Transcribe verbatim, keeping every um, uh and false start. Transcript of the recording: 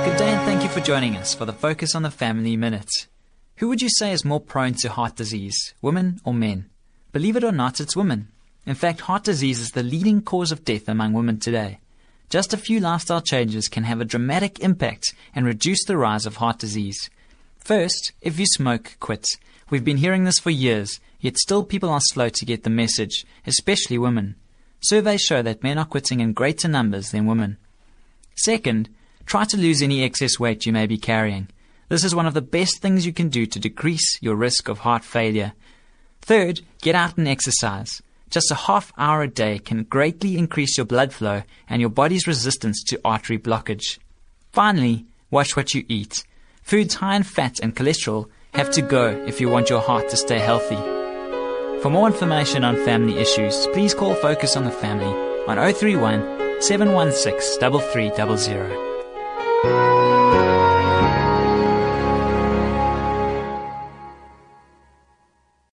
Good day and thank you for joining us for the Focus on the Family Minute. Who would you say is more prone to heart disease, women or men? Believe it or not, it's women. In fact, heart disease is the leading cause of death among women today. Just a few lifestyle changes can have a dramatic impact and reduce the rise of heart disease. First, if you smoke, quit. We've been hearing this for years, yet still people are slow to get the message, especially women. Surveys show that men are quitting in greater numbers than women. Second, try to lose any excess weight you may be carrying. This is one of the best things you can do to decrease your risk of heart failure. Third, get out and exercise. Just a half hour a day can greatly increase your blood flow and your body's resistance to artery blockage. Finally, watch what you eat. Foods high in fat and cholesterol have to go if you want your heart to stay healthy. For more information on family issues, please call Focus on the Family on zero three one, seven one six, three three zero zero.